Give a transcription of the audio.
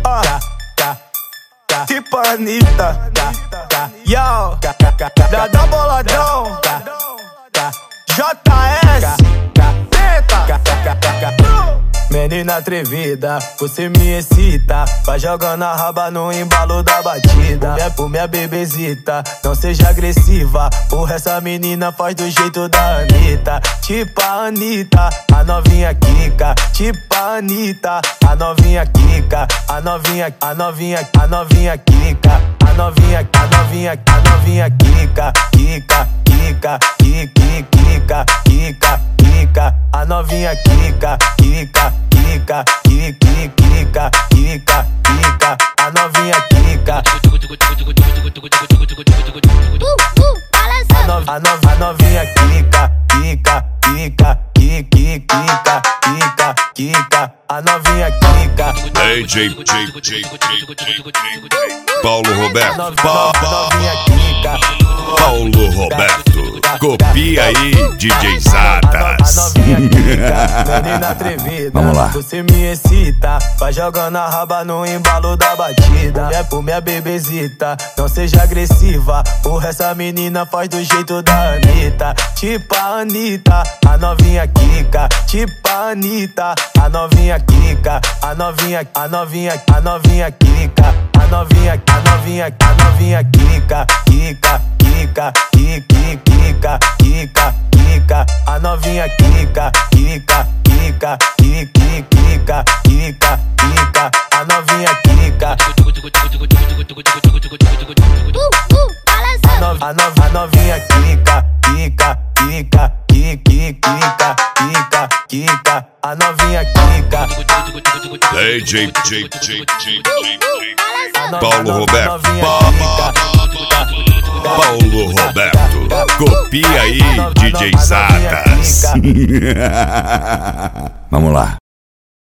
Tipo Anitta, yo, da boladão, JS, menina atrevida, você me excita. Vai jogando a raba no embalo da batida. Por minha bebezita, não seja agressiva. Porra, essa menina faz do jeito da Anitta. Tipo a Anitta, a novinha Kika. Tipo a Anitta, a novinha Kika. A novinha Kika. A novinha Kika. A novinha Kika. Kika, Kika, Kika, Kika, Kika. A novinha Kika, Kika, Kika, Kika, Kika, Kika. A novinha Kika. A novinha Kika, Kika, Kika, Kika, Kika, Kika. A novinha Kika. DJ Paulo Roberto. Paulo Roberto. Copia aí, DJ Zatas. Menina atrevida, vamos lá. Você me excita. Vai jogando a raba no embalo da batida. Por minha bebezita, não seja agressiva. Porra, essa menina faz do jeito da Anitta. Tipo a Anitta, a novinha Kika. Tipo a Anitta, a novinha Kika. A novinha Kika. A novinha Kika. Kika, Kika, Kika, Kika, Kika. A novinha Kika, Kika, Kika, Kika, Kika, Kika. A novinha Kika. A novinha Kika, Kika, Kika, Kika, Kika, Kika. A novinha Kika. DJ Paulo Roberto. Paulo Roberto. Copia aí, DJ Zatas. Vamos lá.